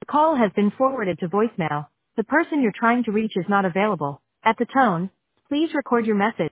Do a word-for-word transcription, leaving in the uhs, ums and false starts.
Call has been forwarded to voicemail. The person you're trying to reach is not available. At the tone, please record your message.